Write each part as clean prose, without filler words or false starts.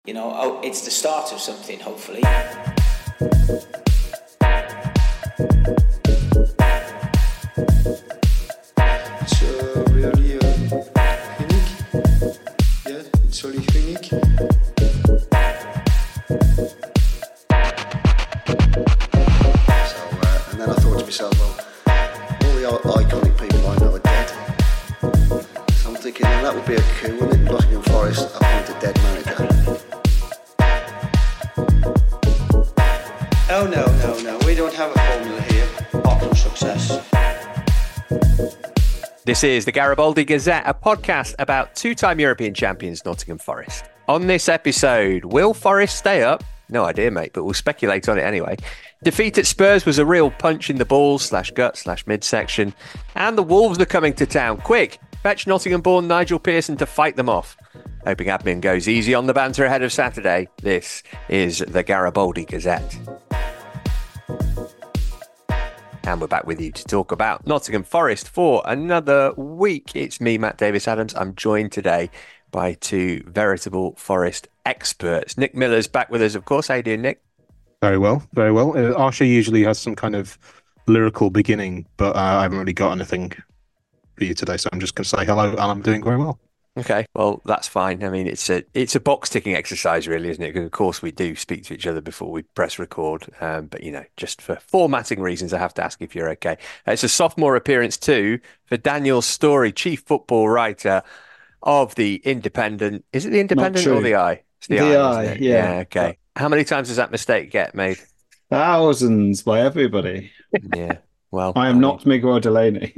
It's the start of something, hopefully. It's really unique. Yeah, it's really unique. And then I thought to myself, well, all the iconic people I know are dead. So I'm thinking, well, that would be a coup, wouldn't it? Nottingham Forest appoint a dead manager. Oh, no. We don't have a formula here, apart from success. This is the Garibaldi Gazette, a podcast about two-time European champions Nottingham Forest. On this episode, will Forest stay up? No idea, mate, but we'll speculate on it anyway. Defeat at Spurs was a real punch in the balls /gut/midsection. And the Wolves are coming to town. Quick, fetch Nottingham-born Nigel Pearson to fight them off. Hoping admin goes easy on the banter ahead of Saturday. This is the Garibaldi Gazette. And we're back with you to talk about Nottingham Forest for another week. It's me, Matt Davis-Adams. I'm joined today by two veritable Forest experts. Nick Miller's back with us, of course. How you doing, Nick? Very well. Arsha usually has some kind of lyrical beginning, but I haven't really got anything for you today, so I'm just going to say hello, and I'm doing very well. Okay, well, that's fine. I mean, it's a box-ticking exercise, really, isn't it? Because, of course, we do speak to each other before we press record. But, just for formatting reasons, I have to ask if you're okay. It's a sophomore appearance, too, for Daniel Storey, chief football writer of The Independent. Is it The Independent or The Eye? It's The Eye, isn't it? Yeah. Okay. How many times does that mistake get made? Thousands by everybody. Yeah, well... I am not Miguel Delaney.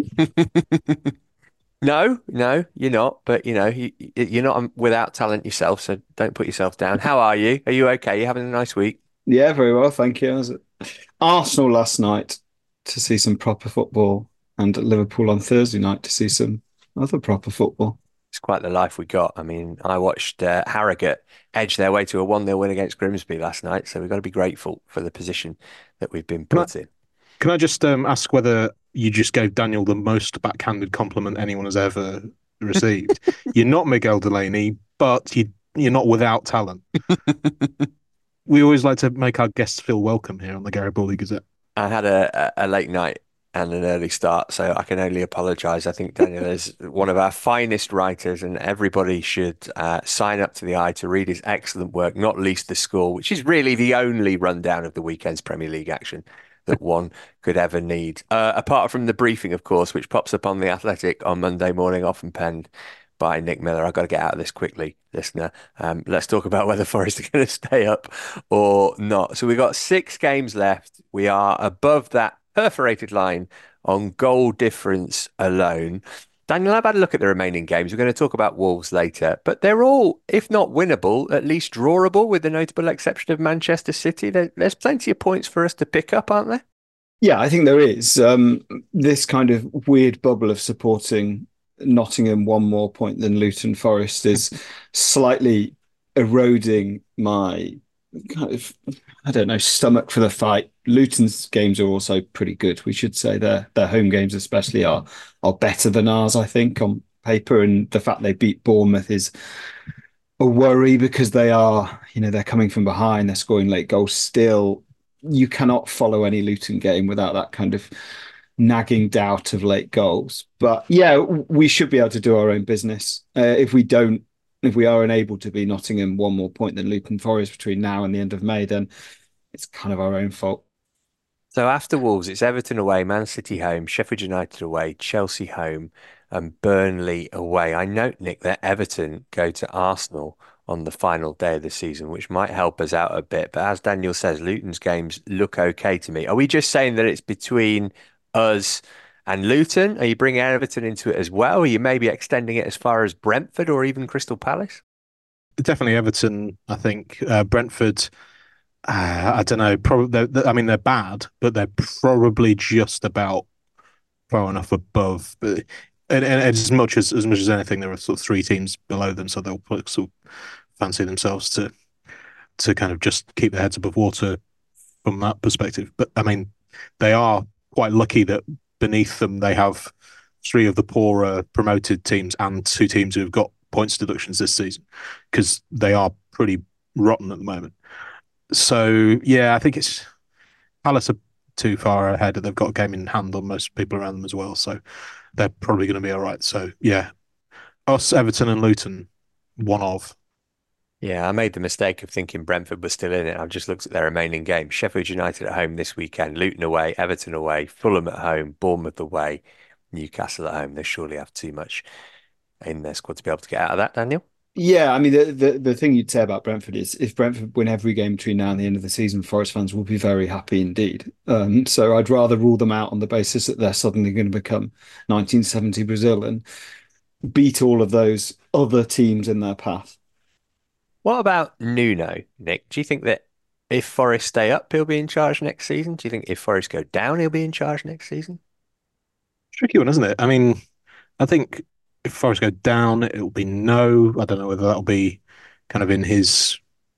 No, you're not. But, you're not without talent yourself, so don't put yourself down. How are you? Are you okay? You having a nice week? Yeah, very well, thank you. I was at Arsenal last night to see some proper football, and at Liverpool on Thursday night to see some other proper football. It's quite the life we got. I mean, I watched Harrogate edge their way to a 1-0 win against Grimsby last night, so we've got to be grateful for the position that we've been put in. Can I just ask whether you just gave Daniel the most backhanded compliment anyone has ever received? You're not Miguel Delaney, but you're not without talent. We always like to make our guests feel welcome here on the Garibaldi Gazette. I had a late night and an early start, so I can only apologise. I think Daniel is one of our finest writers, and everybody should sign up to The Eye to read his excellent work, not least The Score, which is really the only rundown of the weekend's Premier League action that one could ever need. Apart from the briefing, of course, which pops up on The Athletic on Monday morning, often penned by Nick Miller. I've got to get out of this quickly, listener. Let's talk about whether Forest are going to stay up or not. So we've got 6 games left. We are above that perforated line on goal difference alone. Daniel, I've had a look at the remaining games. We're going to talk about Wolves later, but they're all, if not winnable, at least drawable, with the notable exception of Manchester City. There's plenty of points for us to pick up, aren't there? Yeah, I think there is. This kind of weird bubble of supporting Nottingham one more point than Luton Forest is slightly eroding my kind of, stomach for the fight. Luton's games are also pretty good. We should say their home games especially are better than ours, I think, on paper. And the fact they beat Bournemouth is a worry because they are, they're coming from behind, they're scoring late goals still. You cannot follow any Luton game without that kind of nagging doubt of late goals. But yeah, we should be able to do our own business. If we are unable to be Nottingham one more point than Luton Forest between now and the end of May, then it's kind of our own fault. So after Wolves, it's Everton away, Man City home, Sheffield United away, Chelsea home, and Burnley away. I note, Nick, that Everton go to Arsenal on the final day of the season, which might help us out a bit. But as Daniel says, Luton's games look okay to me. Are we just saying that it's between us and Luton? Are you bringing Everton into it as well? Are you maybe extending it as far as Brentford or even Crystal Palace? Definitely Everton, I think. Brentford, I don't know. Probably, they're bad, but they're probably just about far enough above. But and as much as anything, there are sort of 3 teams below them, so they'll sort of fancy themselves to kind of just keep their heads above water from that perspective. But I mean, they are quite lucky that beneath them they have 3 of the poorer promoted teams and 2 teams who have got points deductions this season, because they are pretty rotten at the moment. So yeah, I think it's Palace are too far ahead. They've got a game in hand on most people around them as well, so they're probably going to be all right. So yeah, us, Everton, and Luton, one of. Yeah, I made the mistake of thinking Brentford was still in it. I've just looked at their remaining games. Sheffield United at home this weekend, Luton away, Everton away, Fulham at home, Bournemouth away, Newcastle at home. They surely have too much in their squad to be able to get out of that, Daniel. Yeah, I mean the thing you'd say about Brentford is if Brentford win every game between now and the end of the season, Forest fans will be very happy indeed. So I'd rather rule them out on the basis that they're suddenly going to become 1970 Brazil and beat all of those other teams in their path. What about Nuno, Nick? Do you think that if Forest stay up, he'll be in charge next season? Do you think if Forest go down, he'll be in charge next season? Tricky one, isn't it? I mean, I think if Forest go down, it'll be no. I don't know whether that'll be kind of in his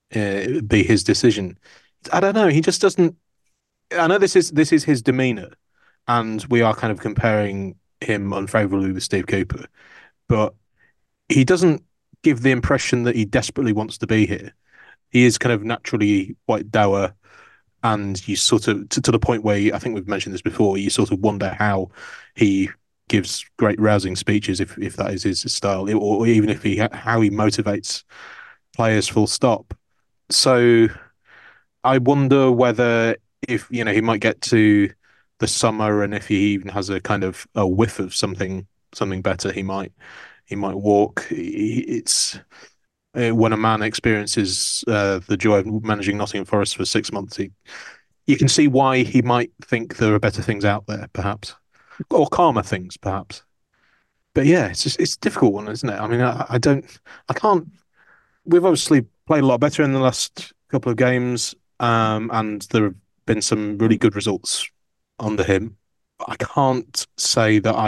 be his decision. I don't know. He just doesn't. I know this is his demeanor, and we are kind of comparing him unfavorably with Steve Cooper, but he doesn't give the impression that he desperately wants to be here. He is kind of naturally quite dour, and you sort of to the point where I think we've mentioned this before. You sort of wonder how he gives great rousing speeches if that is his style, or even if he how he motivates players. Full stop. So I wonder whether if he might get to the summer and if he even has a kind of a whiff of something better, he might walk. It's when a man experiences the joy of managing Nottingham Forest for 6 months, you can see why he might think there are better things out there, perhaps, or calmer things, perhaps. But yeah, it's a difficult one, isn't it? I mean, I can't. We've obviously played a lot better in the last couple of games, and there have been some really good results under him. I can't say that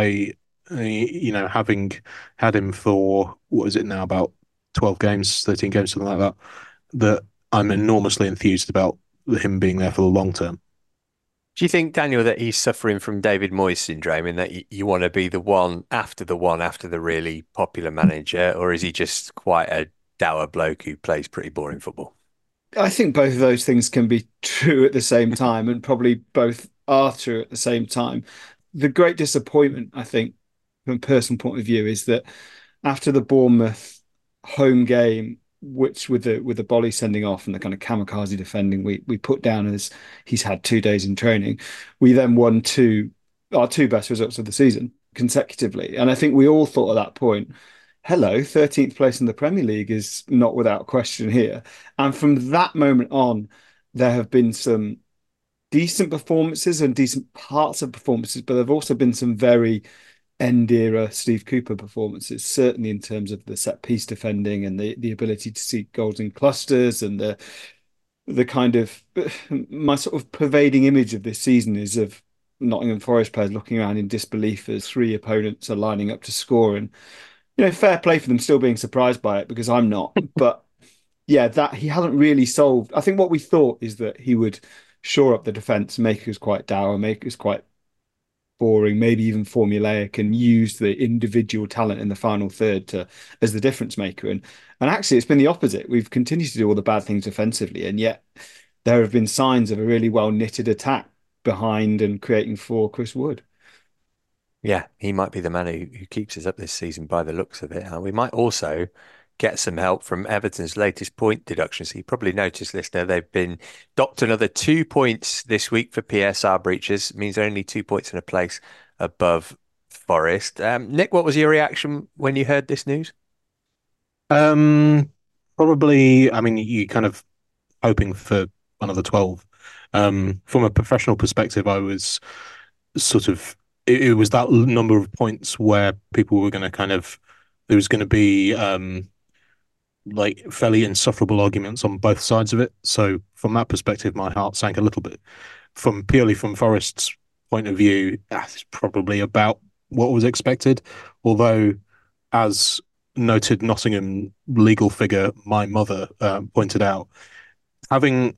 having had him for what is it now, about 12 games, 13 games, something like that, that I'm enormously enthused about him being there for the long term. Do you think, Daniel, that he's suffering from David Moyes syndrome in that you want to be the one after the really popular manager, or is he just quite a dour bloke who plays pretty boring football? I think both of those things can be true at the same time, and probably both are true at the same time. The great disappointment, I think, from a personal point of view, is that after the Bournemouth home game, which with the Bolly sending off and the kind of kamikaze defending we put down as he's had 2 days in training, we then won our two best results of the season consecutively. And I think we all thought at that point, hello, 13th place in the Premier League is not without question here. And from that moment on, there have been some decent performances and decent parts of performances, but there have also been some very end era Steve Cooper performances, certainly in terms of the set piece defending and the ability to see goals in clusters and the kind of my sort of pervading image of this season is of Nottingham Forest players looking around in disbelief as three opponents are lining up to score, and fair play for them still being surprised by it, because I'm not. But yeah, that he hasn't really solved. I think what we thought is that he would shore up the defence, make us quite dour, make us quite boring, maybe even formulaic, and use the individual talent in the final third as the difference maker. And actually, it's been the opposite. We've continued to do all the bad things offensively, and yet there have been signs of a really well knitted attack behind and creating for Chris Wood. Yeah, he might be the man who keeps us up this season by the looks of it. And we might also get some help from Everton's latest point deductions. You probably noticed, listener, they've been docked another 2 points this week for PSR breaches. It means they're only 2 points in a place above Forest. Nick, what was your reaction when you heard this news? Um, Probably. I mean, you kind of hoping for another 12. From a professional perspective, I was sort of it was that number of points where people were going to kind of there was going to be like fairly insufferable arguments on both sides of it. So from that perspective, my heart sank a little bit. Purely from Forest's point of view, it's probably about what was expected. Although, as noted Nottingham legal figure, my mother pointed out, having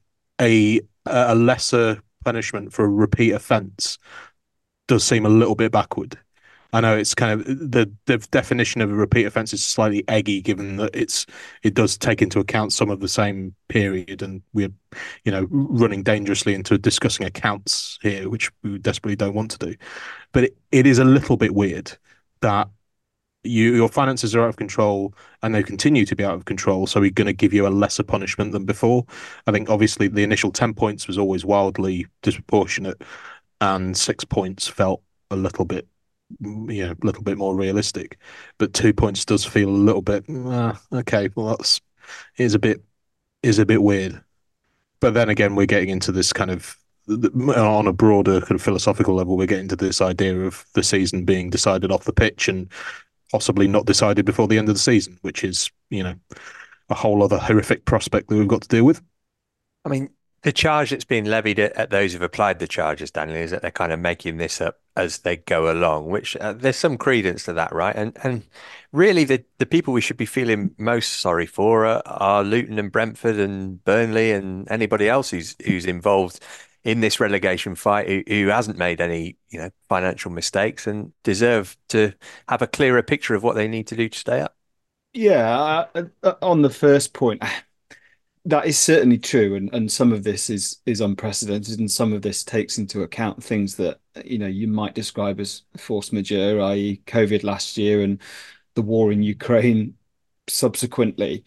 a lesser punishment for a repeat offence does seem a little bit backward. I know it's kind of the definition of a repeat offence is slightly eggy, given that it does take into account some of the same period, and we're, running dangerously into discussing accounts here, which we desperately don't want to do. But it is a little bit weird that your finances are out of control and they continue to be out of control, so we're going to give you a lesser punishment than before. I think obviously the initial 10 points was always wildly disproportionate, and 6 points felt a little bit more realistic. But 2 points does feel a little bit okay. Well, is a bit weird. But then again, we're getting into this kind of, on a broader kind of philosophical level, we're getting to this idea of the season being decided off the pitch and possibly not decided before the end of the season, which is, a whole other horrific prospect that we've got to deal with. I mean, the charge that's being levied at those who've applied the charges, Daniel, is that they're kind of making this up as they go along, which there's some credence to that, right? And really, the people we should be feeling most sorry for are Luton and Brentford and Burnley and anybody else who's involved in this relegation fight who hasn't made any financial mistakes and deserve to have a clearer picture of what they need to do to stay up. Yeah, on the first point, that is certainly true, and some of this is unprecedented, and some of this takes into account things that you might describe as force majeure, i.e., COVID last year and the war in Ukraine subsequently.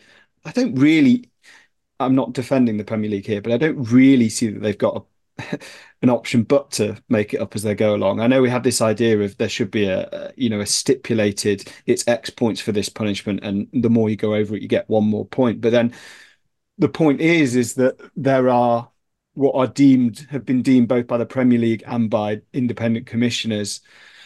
I'm not defending the Premier League here, but I don't really see that they've got an option but to make it up as they go along. I know we have this idea of there should be a stipulated, it's X points for this punishment, and the more you go over it, you get one more point. But then the point is that there are what have been deemed both by the Premier League and by independent commissioners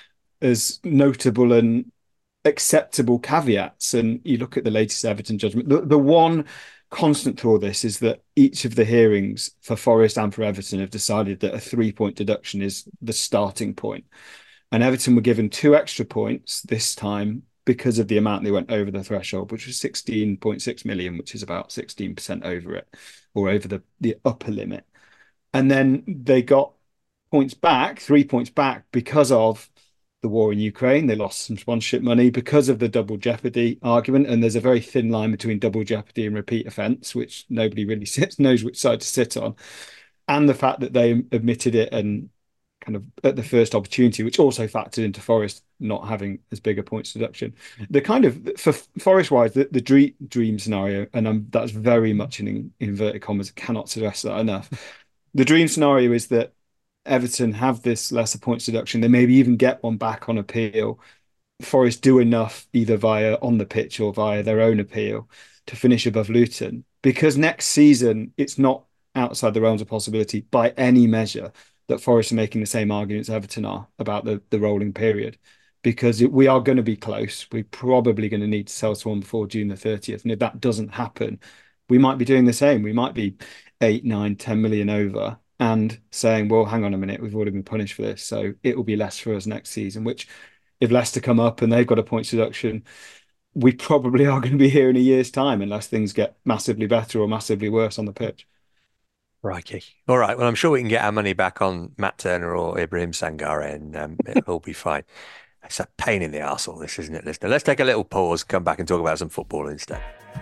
as notable and acceptable caveats. And you look at the latest Everton judgment, the one constant through all this is that each of the hearings for Forest and for Everton have decided that a 3-point deduction is the starting point. And Everton were given 2 extra points this time because of the amount they went over the threshold, which was 16.6 million, which is about 16% over it, or over the upper limit. And then they got 3 points back because of the war in Ukraine. They lost some sponsorship money because of the double jeopardy argument. And there's a very thin line between double jeopardy and repeat offence, which nobody really knows which side to sit on. And the fact that they admitted it and kind of at the first opportunity, which also factored into Forest not having as big a points deduction. The kind of, for Forest wise, the dream scenario, and that's very much in inverted commas, I cannot stress that enough. The dream scenario is that Everton have this lesser points deduction. They maybe even get one back on appeal. Forest do enough either via on the pitch or via their own appeal to finish above Luton, because next season it's not outside the realms of possibility by any measure that Forest are making the same arguments Everton are about the rolling period, because we are going to be close. We're probably going to need to sell someone before June the 30th. And if that doesn't happen, we might be doing the same. We might be 8, 9, 10 million over and saying, well, hang on a minute, we've already been punished for this, so it will be less for us next season, which if Leicester come up and they've got a points deduction, we probably are going to be here in a year's time unless things get massively better or massively worse on the pitch. Righty. All right. Well, I'm sure we can get our money back on Matt Turner or Ibrahim Sangare, and it'll all be fine. It's a pain in the arse, all this, isn't it, listener? Let's take a little pause, come back and talk about some football instead.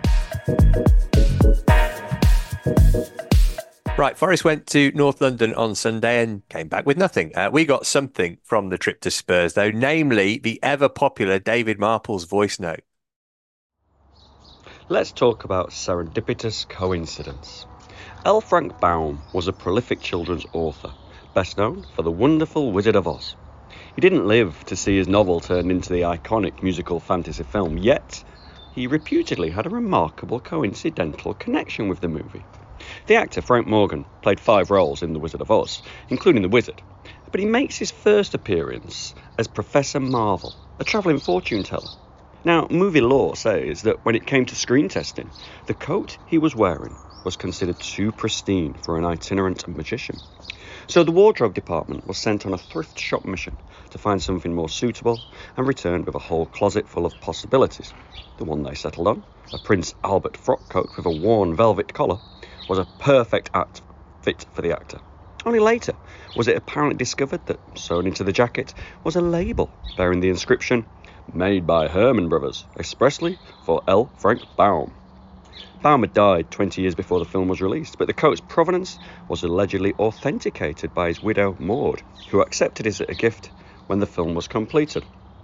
Right, Forest went to North London on Sunday and came back with nothing. We got something from the trip to Spurs, though, namely the ever-popular David Marple's voice note. Let's talk about serendipitous coincidence. L. Frank Baum was a prolific children's author, best known for The Wonderful Wizard of Oz. He didn't live to see his novel turned into the iconic musical fantasy film, yet he reputedly had a remarkable coincidental connection with the movie. The actor Frank Morgan played 5 roles in The Wizard of Oz, including the wizard, but he makes his first appearance as Professor Marvel, a travelling fortune teller. Now, movie law says that when it came to screen testing, the coat he was wearing was considered too pristine for an itinerant magician. So the wardrobe department was sent on a thrift shop mission to find something more suitable and returned with a whole closet full of possibilities. The one they settled on, a Prince Albert frock coat with a worn velvet collar, was a perfect fit for the actor. Only later was it apparently discovered that sewn into the jacket was a label bearing the inscription, "Made by Herman Brothers, expressly for L. Frank Baum." Baum had died 20 years before the film was released, but the coat's provenance was allegedly authenticated by his widow Maud, who accepted it as a gift when the film was completed.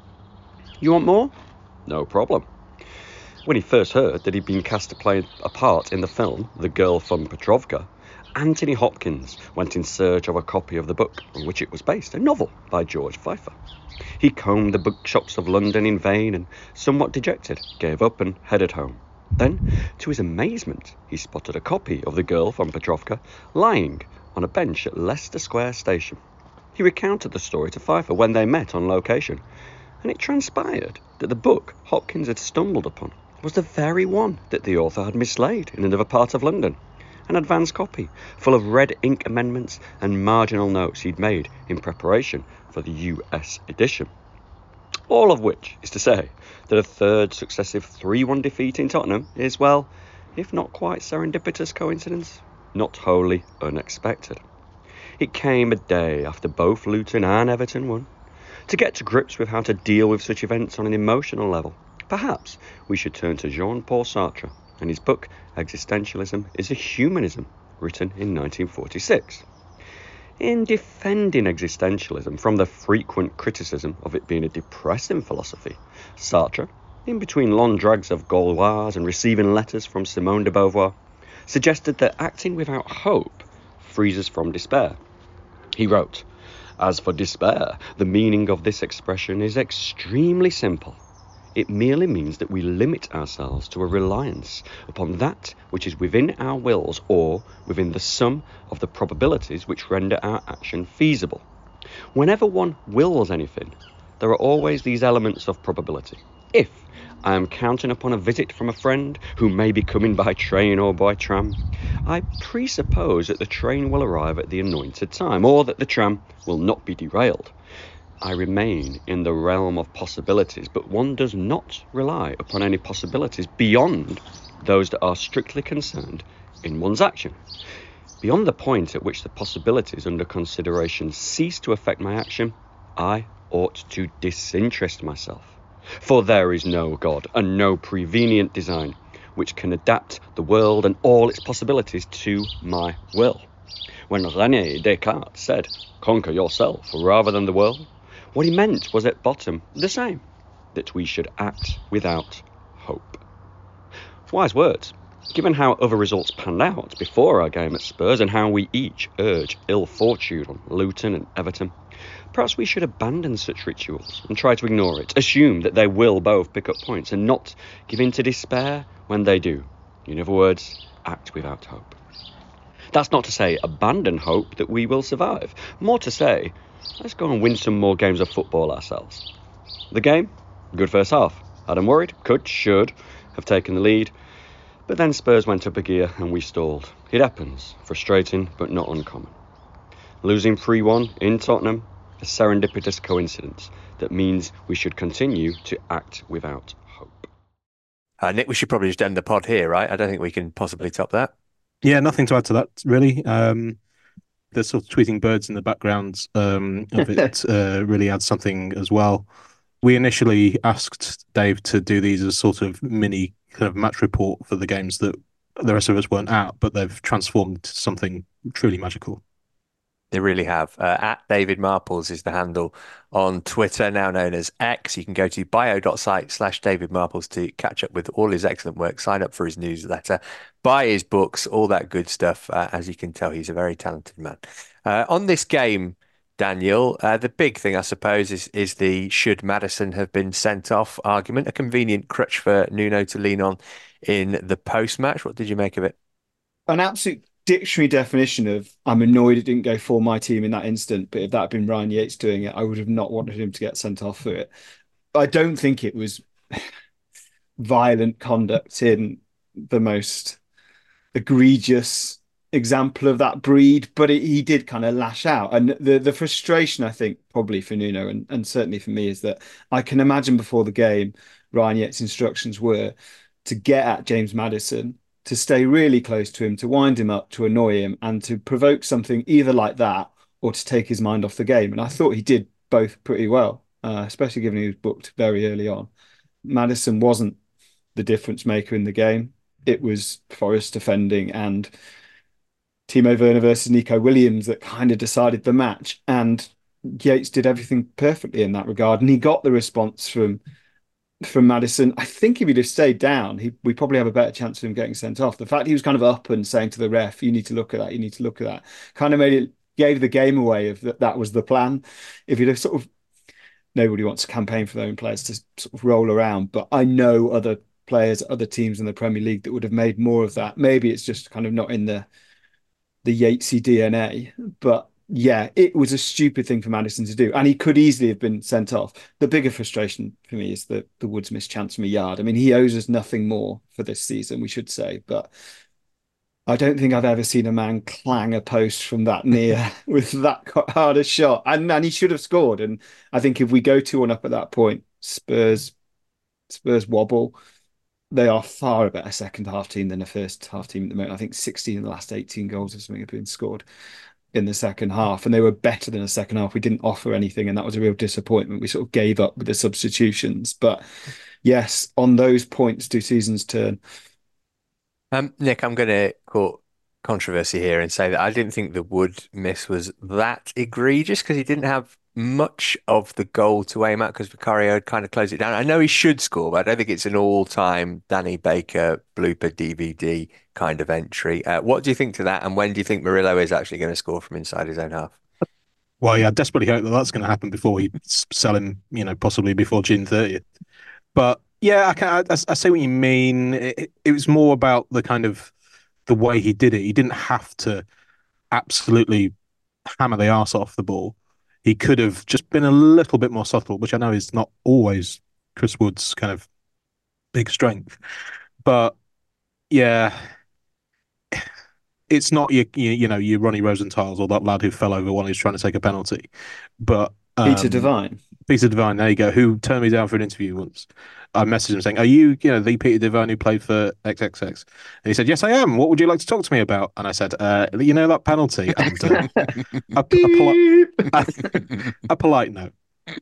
You want more? No problem. When he first heard that he'd been cast to play a part in the film The Girl from Petrovka, Anthony Hopkins went in search of a copy of the book on which it was based, a novel by George Pfeiffer. He combed the bookshops of London in vain and, somewhat dejected, gave up and headed home. Then, to his amazement, he spotted a copy of The Girl from Petrovka lying on a bench at Leicester Square Station. He recounted the story to Pfeiffer when they met on location, and it transpired that the book Hopkins had stumbled upon was the very one that the author had mislaid in another part of London, an advance copy full of red ink amendments and marginal notes he'd made in preparation for the US edition. All of which is to say that a third successive 3-1 defeat in Tottenham is, well, if not quite serendipitous coincidence, not wholly unexpected. It came a day after both Luton and Everton won. To get to grips with how to deal with such events on an emotional level, perhaps we should turn to Jean-Paul Sartre and his book Existentialism is a Humanism, written in 1946. In defending existentialism from the frequent criticism of it being a depressing philosophy, Sartre, in between long drags of Gauloise and receiving letters from Simone de Beauvoir, suggested that acting without hope frees us from despair. He wrote, "As for despair, the meaning of this expression is extremely simple. It merely means that we limit ourselves to a reliance upon that which is within our wills or within the sum of the probabilities which render our action feasible. Whenever one wills anything, there are always these elements of probability. If I am counting upon a visit from a friend who may be coming by train or by tram, I presuppose that the train will arrive at the anointed time, or that the tram will not be derailed. I remain in the realm of possibilities, but one does not rely upon any possibilities beyond those that are strictly concerned in one's action. Beyond the point at which the possibilities under consideration cease to affect my action, I ought to disinterest myself. For there is no God and no prevenient design which can adapt the world and all its possibilities to my will. When René Descartes said, 'Conquer yourself rather than the world,' what he meant was at bottom the same, that we should act without hope." Wise words, given how other results panned out before our game at Spurs and how we each urge ill fortune on Luton and Everton. Perhaps we should abandon such rituals and try to ignore it, assume that they will both pick up points and not give in to despair when they do. In other words, act without hope. That's not to say abandon hope that we will survive. More to say, let's go and win some more games of football ourselves. The game? Good first half. Adam worried, should have taken the lead. But then Spurs went up a gear and we stalled. It happens. Frustrating, but not uncommon. Losing 3-1 in Tottenham, a serendipitous coincidence that means we should continue to act without hope. Nick, we should probably just end the pod here, right? I don't think we can possibly top that. Yeah, nothing to add to that, really. The sort of tweeting birds in the background of it really adds something as well. We initially asked Dave to do these as sort of mini kind of match report for the games that the rest of us weren't at, but they've transformed to something truly magical. They really have. At David Marples is the handle on Twitter, now known as X. You can go to bio.site/David Marples to catch up with all his excellent work, sign up for his newsletter, buy his books, all that good stuff. As you can tell, he's a very talented man. On this game, Daniel, the big thing, I suppose, is the should Maddison have been sent off argument, a convenient crutch for Nuno to lean on in the post-match. What did you make of it? An absolute dictionary definition of I'm annoyed it didn't go for my team in that instant, but if that had been Ryan Yates doing it, I would have not wanted him to get sent off for it. I don't think it was violent conduct in the most egregious example of that breed, but he did kind of lash out. And the frustration, I think, probably for Nuno and certainly for me, is that I can imagine before the game, Ryan Yates' instructions were to get at James Maddison to stay really close to him, to wind him up, to annoy him, and to provoke something either like that or to take his mind off the game. And I thought he did both pretty well, especially given he was booked very early on. Maddison wasn't the difference maker in the game. It was Forest defending and Timo Werner versus Nico Williams that kind of decided the match. And Yates did everything perfectly in that regard. And he got the response from Maddison. I think if he'd have stayed down, we probably have a better chance of him getting sent off. The fact he was kind of up and saying to the ref, you need to look at that, you need to look at that, kind of gave the game away of that was the plan. If you'd have sort of, nobody wants to campaign for their own players to sort of roll around, but I know other players, other teams in the Premier League that would have made more of that. Maybe it's just kind of not in the Yatesy DNA, but yeah, it was a stupid thing for Maddison to do, and he could easily have been sent off. The bigger frustration for me is the Woods missed chance from a yard. I mean, he owes us nothing more for this season, we should say, but I don't think I've ever seen a man clang a post from that near with that hard a shot, and he should have scored. And I think if we go 2-1 up at that point, Spurs wobble. They are far a better second half team than the first half team at the moment. I think 16 of the last 18 goals or something have been scored in the second half, and they were better than the second half. We didn't offer anything, and that was a real disappointment. We sort of gave up with the substitutions. But yes, on those points, do seasons turn? Nick, I'm going to quote controversy here and say that I didn't think the Wood miss was that egregious because he didn't have much of the goal to aim at because Vicario had kind of closed it down. I know he should score, but I don't think it's an all-time Danny Baker blooper DVD kind of entry. What do you think to that? And when do you think Murillo is actually going to score from inside his own half? Well, yeah, I desperately hope that that's going to happen before we sell him, possibly before June 30th. But yeah, I see what you mean. It was more about the kind of the way he did it. He didn't have to absolutely hammer the arse off the ball. He could have just been a little bit more subtle, which I know is not always Chris Wood's kind of big strength. But yeah, it's not your Ronnie Rosenthal's or that lad who fell over while he was trying to take a penalty. But Peter Devine, there you go, who turned me down for an interview once. I messaged him saying, "Are you, the Peter Devine who played for XXX?" And he said, "Yes, I am. What would you like to talk to me about?" And I said, that penalty." And a polite note.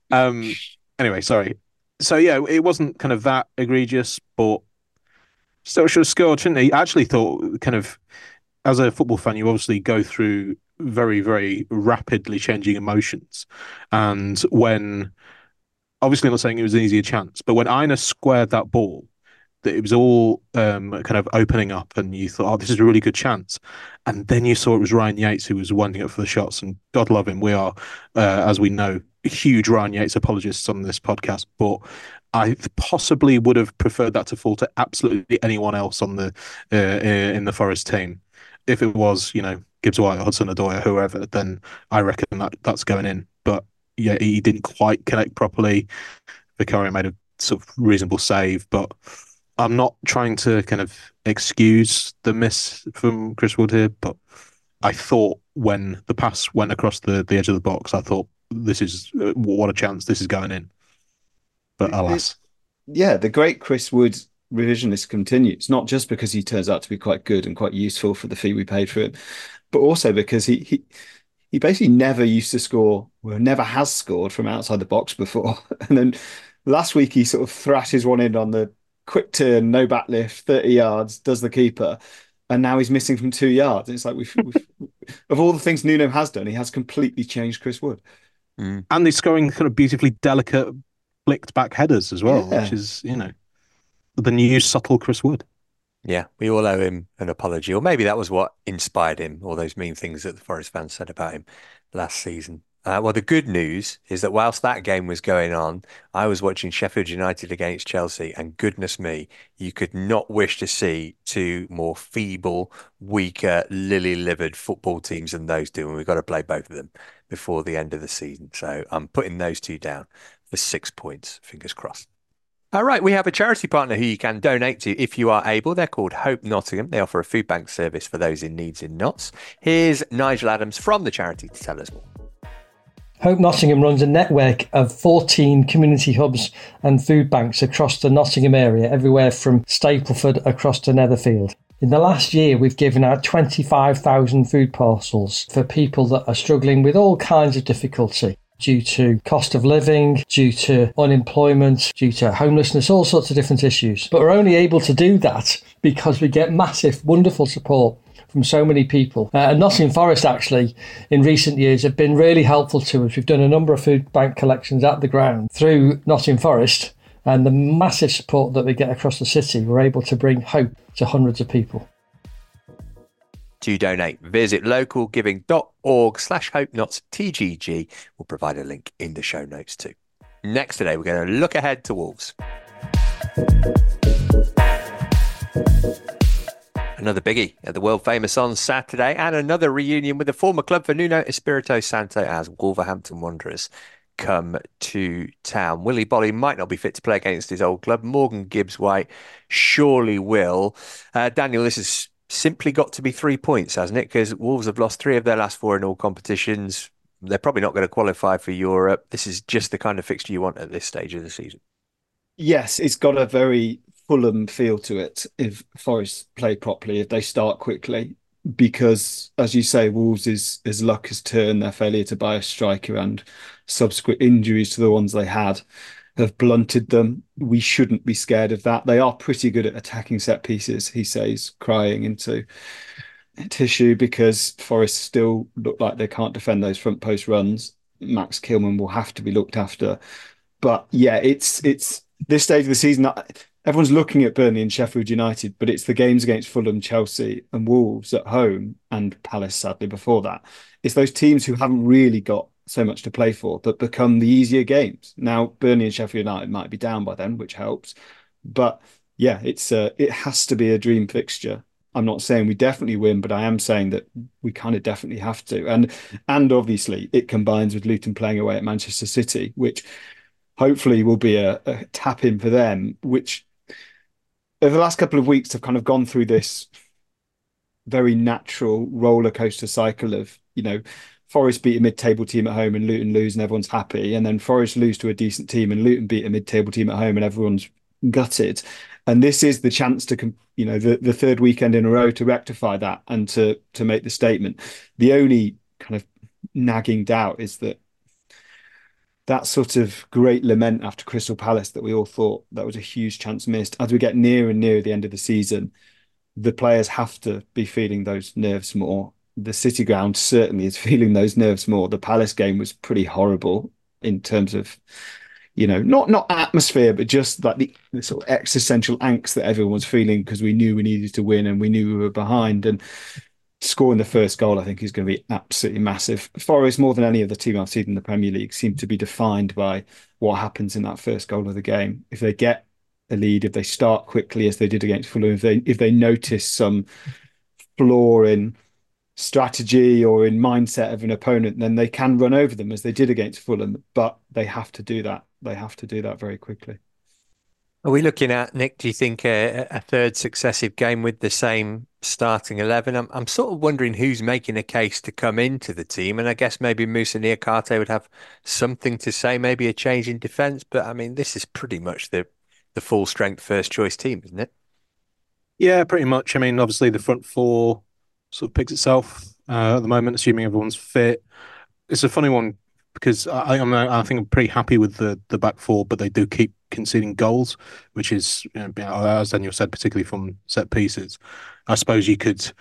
Anyway, sorry. So yeah, it wasn't kind of that egregious, but still should have scored, shouldn't he? I actually thought, kind of, as a football fan, you obviously go through very, very rapidly changing emotions, and when, obviously I'm not saying it was an easier chance, but when Aina squared that ball, that it was all kind of opening up, and you thought, oh, this is a really good chance. And then you saw it was Ryan Yates who was winding up for the shots, and God love him. We are, as we know, huge Ryan Yates apologists on this podcast, but I possibly would have preferred that to fall to absolutely anyone else on the in the Forest team. If it was, Gibbs White, Hudson-Odoi, whoever, then I reckon that's going in. But yeah, he didn't quite connect properly. Vicario made a sort of reasonable save, but I'm not trying to kind of excuse the miss from Chris Wood here, but I thought when the pass went across the edge of the box, I thought, this is, what a chance, this is going in. But alas. Yeah, the great Chris Wood revisionist continues, not just because he turns out to be quite good and quite useful for the fee we paid for him, but also because he basically never used to score, well, never has scored from outside the box before. And then last week he sort of thrashes one in on the quick turn, no back lift, 30 yards, does the keeper, and now he's missing from 2 yards. And it's like we've of all the things Nuno has done, he has completely changed Chris Wood. Mm. And he's scoring kind of beautifully delicate flicked back headers as well, which is, the new subtle Chris Wood. Yeah, we all owe him an apology, or maybe that was what inspired him, all those mean things that the Forest fans said about him last season. Well, the good news is that whilst that game was going on, I was watching Sheffield United against Chelsea, and goodness me, you could not wish to see two more feeble, weaker, lily-livered football teams than those two, and we've got to play both of them before the end of the season. So I'm putting those two down for 6 points, fingers crossed. All right, we have a charity partner who you can donate to if you are able. They're called Hope Nottingham. They offer a food bank service for those in needs in Notts. Here's Nigel Adams from the charity to tell us more. Hope Nottingham runs a network of 14 community hubs and food banks across the Nottingham area, everywhere from Stapleford across to Netherfield. In the last year, we've given out 25,000 food parcels for people that are struggling with all kinds of difficulty due to cost of living, due to unemployment, due to homelessness, all sorts of different issues. But we're only able to do that because we get massive, wonderful support from so many people. And Nottingham Forest, actually, in recent years have been really helpful to us. We've done a number of food bank collections at the ground through Nottingham Forest, and the massive support that we get across the city, we're able to bring hope to hundreds of people. To donate, visit localgiving.org/HopeNotsTGG. We'll provide a link in the show notes too. Next today, we're going to look ahead to Wolves. Another biggie at the world famous on Saturday, and another reunion with the former club for Nuno Espirito Santo as Wolverhampton Wanderers come to town. Willy Bolly might not be fit to play against his old club. Morgan Gibbs-White surely will. Daniel, this has simply got to be 3 points, hasn't it? Because Wolves have lost 3 of their last 4 in all competitions. They're probably not going to qualify for Europe. This is just the kind of fixture you want at this stage of the season. Yes, it's got a very Fulham feel to it if Forest play properly, if they start quickly. Because, as you say, Wolves' luck has turned. Their failure to buy a striker and subsequent injuries to the ones they had have blunted them. We shouldn't be scared of that. They are pretty good at attacking set pieces, he says, crying into tissue, because Forest still look like they can't defend those front post runs. Max Kilman will have to be looked after. But yeah, it's this stage of the season. Everyone's looking at Burnley and Sheffield United, but it's the games against Fulham, Chelsea and Wolves at home, and Palace, sadly, before that. It's those teams who haven't really got so much to play for that become the easier games. Now, Burnley and Sheffield United might be down by then, which helps. But yeah, it has to be a dream fixture. I'm not saying we definitely win, but I am saying that we kind of definitely have to. And obviously, it combines with Luton playing away at Manchester City, which hopefully will be a tap in for them, which over the last couple of weeks have kind of gone through this very natural roller coaster cycle of, Forest beat a mid-table team at home and Luton lose and everyone's happy. And then Forest lose to a decent team and Luton beat a mid-table team at home and everyone's gutted. And this is the chance to, the third weekend in a row to rectify that and to make the statement. The only kind of nagging doubt is that sort of great lament after Crystal Palace that we all thought that was a huge chance missed. As we get nearer and nearer the end of the season, the players have to be feeling those nerves more. The City ground certainly is feeling those nerves more. The Palace game was pretty horrible in terms of, not atmosphere, but just like the sort of existential angst that everyone was feeling because we knew we needed to win and we knew we were behind. And scoring the first goal, I think, is going to be absolutely massive. Forest, more than any other team I've seen in the Premier League, seem to be defined by what happens in that first goal of the game. If they get a lead, if they start quickly as they did against Fulham, if they notice some flaw in strategy or in mindset of an opponent, then they can run over them as they did against Fulham. But they have to do that. They have to do that very quickly. Are we looking at, Nick, do you think a third successive game with the same starting 11? I'm sort of wondering who's making a case to come into the team. And I guess maybe Moussa Niakhaté would have something to say, maybe a change in defence. But I mean, this is pretty much the full strength first choice team, isn't it? Yeah, pretty much. I mean, obviously the front four sort of picks itself at the moment, assuming everyone's fit. It's a funny one because I think I'm pretty happy with the back four, but they do keep conceding goals, which is, as Daniel said, particularly from set pieces. I suppose you could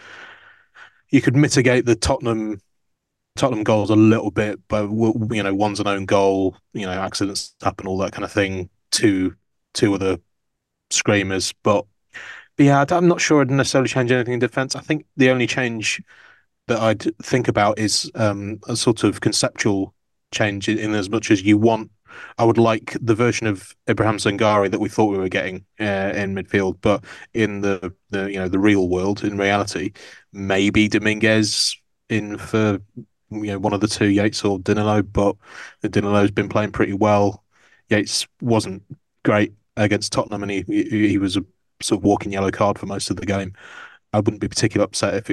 mitigate the Tottenham goals a little bit, but one's an own goal, accidents happen, all that kind of thing. Two of the screamers, but yeah, I'm not sure I'd necessarily change anything in defence. I think the only change that I'd think about is a sort of conceptual change in as much as I would like the version of Ibrahim Sangare that we thought we were getting in midfield, but in the real world, in reality, maybe Dominguez in for one of the two, Yates or Danilo, but Danilo's been playing pretty well. Yates wasn't great against Tottenham, and he was a sort of walking yellow card for most of the game. I wouldn't be particularly upset if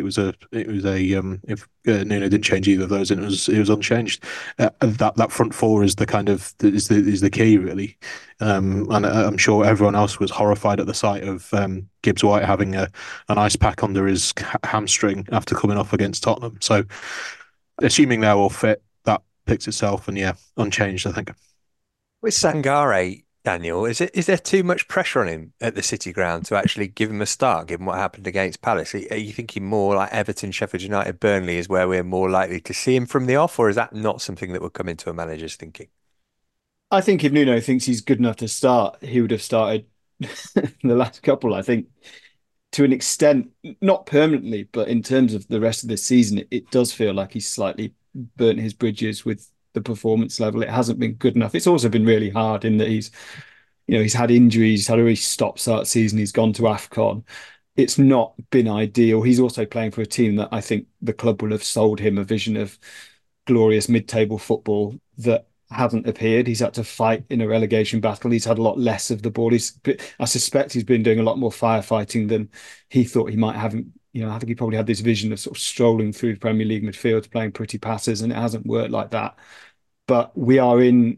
if Nuno didn't change either of those and it was unchanged. That front four is the kind of is the key really, and I'm sure everyone else was horrified at the sight of Gibbs White having an ice pack under his hamstring after coming off against Tottenham. So, assuming they're all fit, that picks itself, and yeah, unchanged, I think. With Sangare, Daniel, is there too much pressure on him at the City ground to actually give him a start, given what happened against Palace? Are you thinking more like Everton, Sheffield United, Burnley is where we're more likely to see him from the off, or is that not something that would come into a manager's thinking? I think if Nuno thinks he's good enough to start, he would have started the last couple. I think to an extent, not permanently, but in terms of the rest of the season, it does feel like he's slightly burnt his bridges with the performance level. It hasn't been good enough. It's also been really hard in that he's had injuries, he's had a really stop-start season, he's gone to AFCON. It's not been ideal. He's also playing for a team that I think the club will have sold him a vision of glorious mid-table football that hasn't appeared. He's had to fight in a relegation battle. He's had a lot less of the ball. I suspect he's been doing a lot more firefighting than he thought he might have. I think he probably had this vision of sort of strolling through the Premier League midfield, playing pretty passes, and it hasn't worked like that. But we are in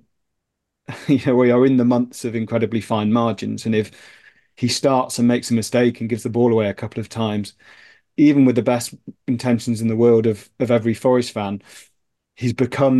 the months of incredibly fine margins. And if he starts and makes a mistake and gives the ball away a couple of times, even with the best intentions in the world of every Forest fan, he's become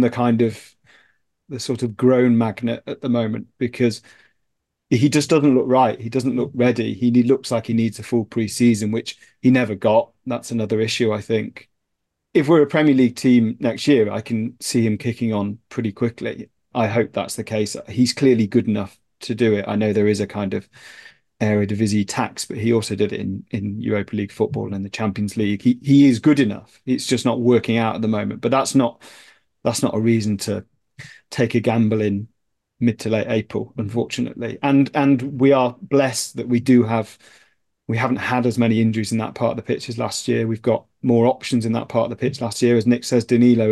the sort of groan magnet at the moment because he just doesn't look right. He doesn't look ready. He looks like he needs a full pre-season, which he never got. That's another issue, I think. If we're a Premier League team next year, I can see him kicking on pretty quickly. I hope that's the case. He's clearly good enough to do it. I know there is a kind of Eredivisie tax, but he also did it in Europa League football and the Champions League. He is good enough. It's just not working out at the moment. But that's not a reason to take a gamble in mid to late April, unfortunately. And we are blessed that we haven't had as many injuries in that part of the pitch as last year. We've got more options in that part of the pitch last year. As Nick says, Danilo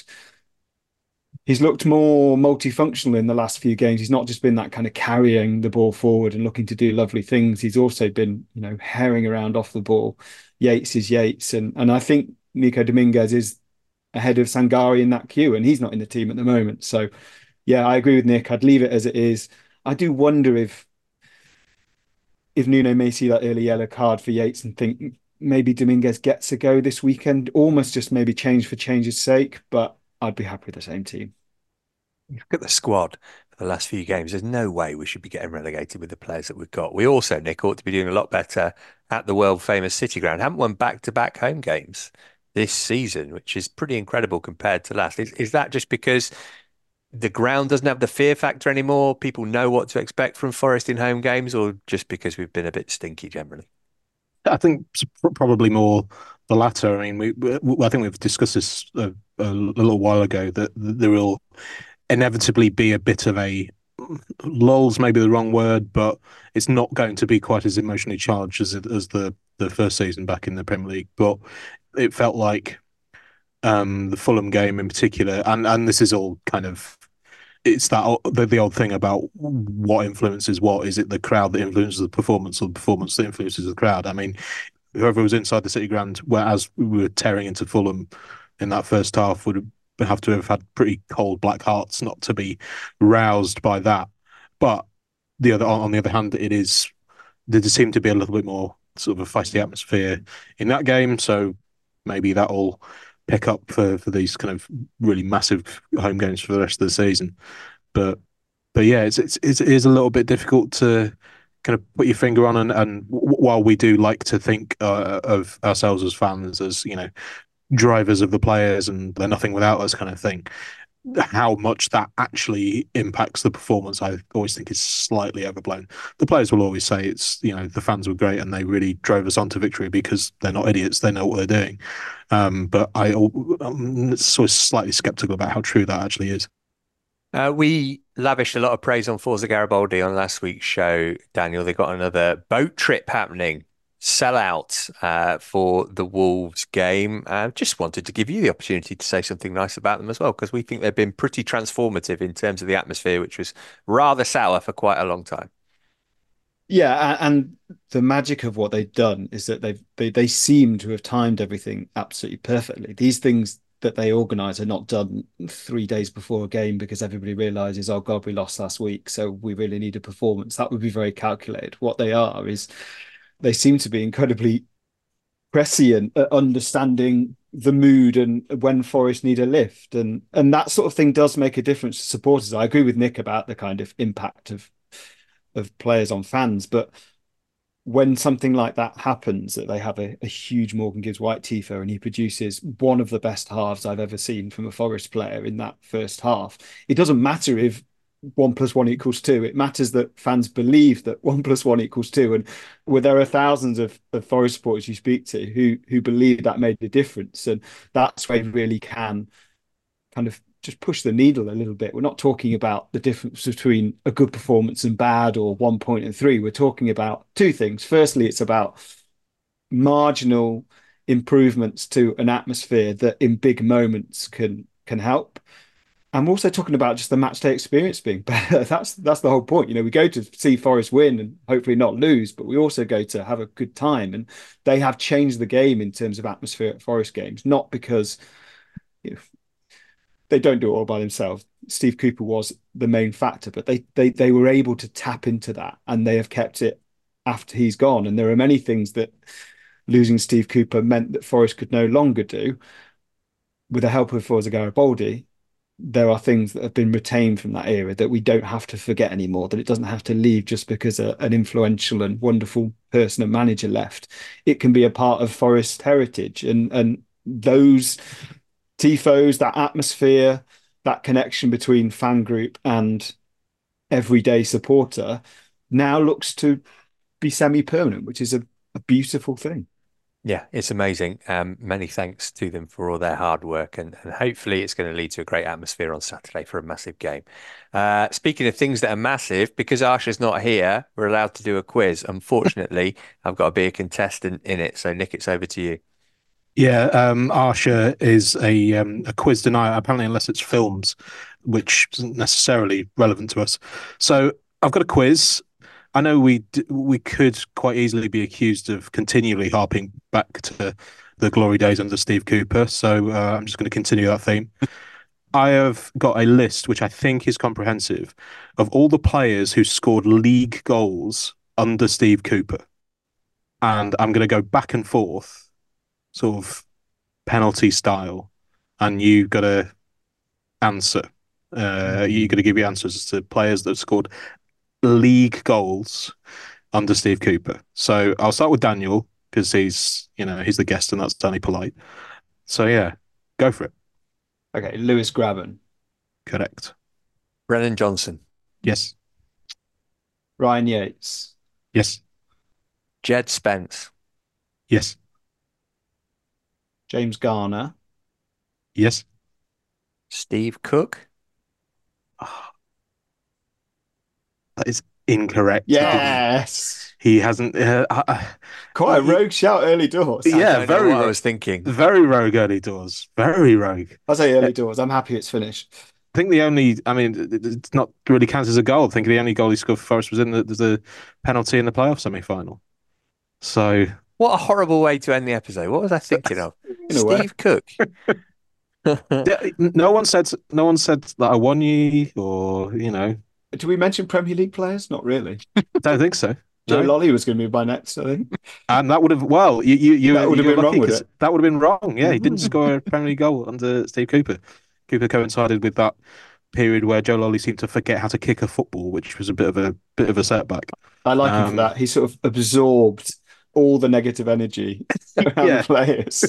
he's looked more multifunctional in the last few games. He's not just been that kind of carrying the ball forward and looking to do lovely things. He's also been, herring around off the ball. Yates is Yates. And I think Nico Dominguez is ahead of Sangare in that queue, and he's not in the team at the moment. So, yeah, I agree with Nick. I'd leave it as it is. I do wonder if Nuno may see that early yellow card for Yates and think maybe Dominguez gets a go this weekend, almost just maybe change for change's sake, but I'd be happy with the same team. Look at the squad for the last few games. There's no way we should be getting relegated with the players that we've got. We also, Nick, ought to be doing a lot better at the world famous City ground. Haven't won back-to-back home games this season, which is pretty incredible compared to last. Is that just because the ground doesn't have the fear factor anymore? People know what to expect from Forest in home games, or just because we've been a bit stinky generally? I think probably more the latter. I mean, I think we've discussed this a little while ago that there will inevitably be a bit of a lull's maybe the wrong word, but it's not going to be quite as emotionally charged as the first season back in the Premier League. But it felt like the Fulham game in particular, and this is all kind of, it's that the old thing about what influences what. Is it the crowd that influences the performance, or the performance that influences the crowd? I mean, whoever was inside the City ground, whereas we were tearing into Fulham in that first half, would have to have had pretty cold black hearts not to be roused by that. But on the other hand, there seemed to be a little bit more sort of a feisty atmosphere in that game, so maybe that'll pick up for these kind of really massive home games for the rest of the season. But yeah, it is a little bit difficult to kind of put your finger on, and while we do like to think of ourselves as fans as drivers of the players and they're nothing without us kind of thing, how much that actually impacts the performance, I always think is slightly overblown. The players will always say it's, the fans were great and they really drove us on to victory because they're not idiots, they know what they're doing. But I'm sort of slightly skeptical about how true that actually is. We lavished a lot of praise on Forza Garibaldi on last week's show, Daniel. They got another boat trip happening, sellout for the Wolves game. Just wanted to give you the opportunity to say something nice about them as well, because we think they've been pretty transformative in terms of the atmosphere, which was rather sour for quite a long time. Yeah, and the magic of what they've done is that they seem to have timed everything absolutely perfectly. These things that they organise are not done 3 days before a game because everybody realises, oh God, we lost last week, so we really need a performance. That would be very calculated. What they are is they seem to be incredibly prescient at understanding the mood and when Forest need a lift, and that sort of thing does make a difference to supporters. I agree with Nick about the kind of impact of players on fans, but when something like that happens, that they have a huge Morgan Gibbs White tifo and he produces one of the best halves I've ever seen from a Forest player in that first half, it doesn't matter if 1 + 1 = 2. It matters that fans believe that 1 + 1 = 2. And where there are thousands of Forest supporters you speak to who believe that made a difference. And that's where you really can kind of just push the needle a little bit. We're not talking about the difference between a good performance and bad or 1 point and three. We're talking about two things. Firstly, it's about marginal improvements to an atmosphere that in big moments can help. I'm also talking about just the match day experience being better. That's the whole point. We go to see Forest win and hopefully not lose, but we also go to have a good time. And they have changed the game in terms of atmosphere at Forest games, not because you know, they don't do it all by themselves. Steve Cooper was the main factor, but they were able to tap into that, and they have kept it after he's gone. And there are many things that losing Steve Cooper meant that Forest could no longer do. With the help of Forza Garibaldi, there are things that have been retained from that era that we don't have to forget anymore, that it doesn't have to leave just because an influential and wonderful person and manager left. It can be a part of Forest heritage, and those tifos, that atmosphere, that connection between fan group and everyday supporter now looks to be semi-permanent, which is a beautiful thing. Yeah, it's amazing. Many thanks to them for all their hard work, and hopefully it's going to lead to a great atmosphere on Saturday for a massive game. Speaking of things that are massive, because Arsha's not here, we're allowed to do a quiz. Unfortunately, I've got to be a contestant in it. So, Nick, it's over to you. Yeah, Arsha is a quiz denier, apparently, unless it's films, which isn't necessarily relevant to us. So I've got a quiz. I know we could quite easily be accused of continually harping back to the glory days under Steve Cooper, so I'm just going to continue that theme. I have got a list, which I think is comprehensive, of all the players who scored league goals under Steve Cooper. And I'm going to go back and forth, sort of penalty style, and you got to answer. You got to give your answers to players that scored league goals under Steve Cooper. So I'll start with Daniel because he's the guest and that's only polite. So yeah, go for it. Okay, Lewis Grabban. Correct. Brennan Johnson. Yes. Ryan Yates. Yes. Jed Spence. Yes. James Garner. Yes. Steve Cook. That is incorrect. Yes. He hasn't. Quite a rogue shout early doors. Yeah, very. I was thinking. Very rogue early doors. Very rogue. I'll say early doors. I'm happy it's finished. I think it's not really counts as a goal. I think the only goal he scored for Forest was in the penalty in the playoff semi-final. So. What a horrible way to end the episode. What was I thinking of? Steve Cook. No one said that I won you, or Do we mention Premier League players? Not really. I don't think so. Joe No. Lolly was going to be my next, I think. And that would have that would have been wrong, would it? That would have been wrong. Yeah, he didn't score a Premier League goal under Steve Cooper. Cooper coincided with that period where Joe Lolly seemed to forget how to kick a football, which was a bit of a setback. I like him for that. He sort of absorbed all the negative energy around players.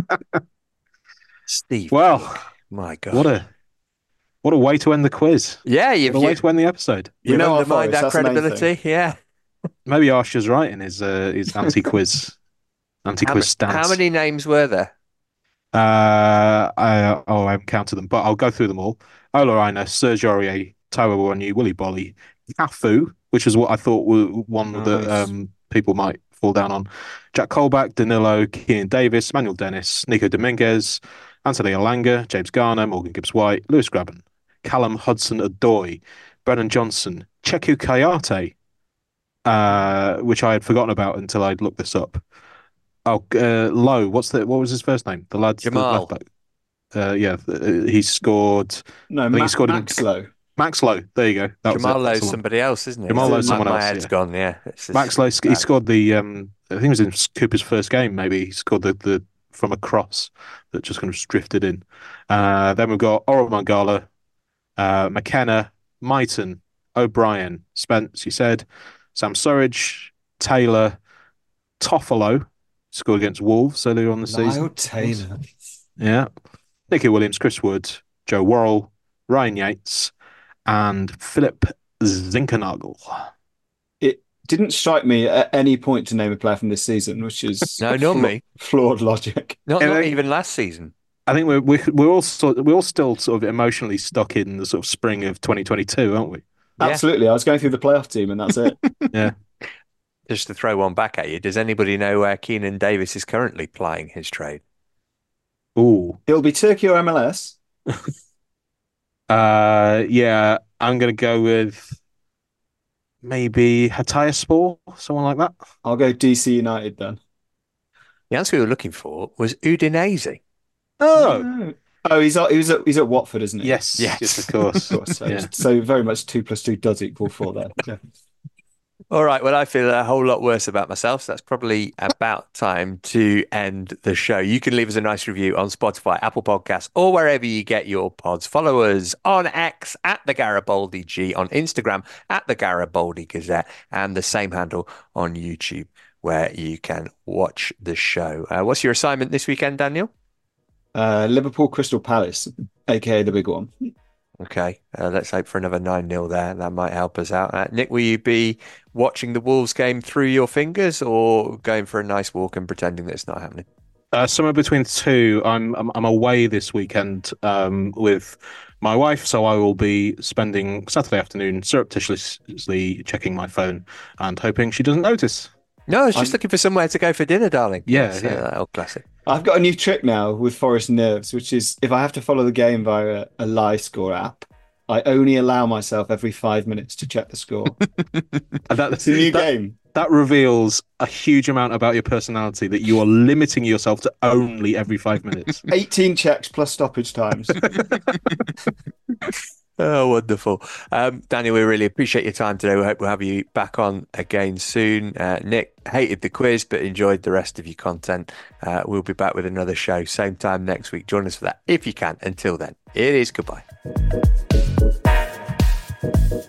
Steve. Well, Cook. My God. What a way to end the quiz. Yeah, what a way to end the episode. You've undermined our credibility. Yeah. Maybe Arsha's right in his anti-quiz stance. How many names were there? I haven't counted them, but I'll go through them all. Ola Aina, Serge Aurier, Taiwo Awoniyi, Willy Bolly, Cafu, which is what I thought were one that people might fall down on. Jack Colback, Danilo, Keinan Davis, Manuel Dennis, Nico Dominguez, Anthony Elanga, James Garner, Morgan Gibbs-White, Lewis Grabban, Callum Hudson-Odoi, Brennan Johnson, Cheku Kayate, which I had forgotten about until I'd looked this up. Oh, Lowe. What was his first name? The lad's the Jamal. left back. He scored. No, I think he scored Max Lowe. Max Lowe. There you go. That Jamal was it. That's Lowe's the one. somebody else, isn't he? Jamal Lowe's someone my else, head's yeah. gone. Yeah, Max Lowe. He scored the. I think it was in Cooper's first game. Maybe he scored the from a cross that just kind of drifted in. Then we've got Oral Mangala, McKenna, Mighton, O'Brien, Spence. You said Sam Surridge, Taylor, Toffolo scored against Wolves earlier on the season. Lyle Taylor. Yeah. Nicky Williams, Chris Wood, Joe Worrell, Ryan Yates, and Philip Zinkernagel. It didn't strike me at any point to name a player from this season, which is No, not me. flawed logic. Not Yeah, even last season. I think we're all still sort of emotionally stuck in the sort of spring of 2022, aren't we? Yeah. Absolutely. I was going through the playoff team, and that's it. Yeah. Just to throw one back at you, does anybody know where Keenan Davis is currently plying his trade? Ooh. It'll be Turkey or MLS. Yeah, I'm gonna go with maybe Hatayspor, someone like that. I'll go DC United then. The answer we were looking for was Udinese. Oh, Oh, he's at Watford, isn't he? yes, Yes. of course. Of course. So, Yeah. so very much 2 + 2 does equal 4 there. Yeah. All right, well, I feel a whole lot worse about myself, so that's probably about time to end the show. You can leave us a nice review on Spotify, Apple Podcasts, or wherever you get your pods. Follow us on X at the Garibaldi G, on Instagram at the Garibaldi Gazette, and the same handle on YouTube where you can watch the show. What's your assignment this weekend, Daniel? Liverpool Crystal Palace, aka the big one. Okay, let's hope for another 9-0 there. That might help us out. Nick, will you be watching the Wolves game through your fingers or going for a nice walk and pretending that it's not happening? Somewhere between the two. I'm away this weekend with my wife, so I will be spending Saturday afternoon surreptitiously checking my phone and hoping she doesn't notice. No, I was just looking for somewhere to go for dinner, darling. Yeah, That's, yeah. that old classic. I've got a new trick now with Forest Nerves, which is if I have to follow the game via a live score app, I only allow myself every 5 minutes to check the score. It's a new game. That reveals a huge amount about your personality that you are limiting yourself to only every 5 minutes. 18 checks plus stoppage times. Oh, wonderful. Daniel, we really appreciate your time today. We hope we'll have you back on again soon. Nick, hated the quiz, but enjoyed the rest of your content. We'll be back with another show, same time next week. Join us for that if you can. Until then, it is goodbye.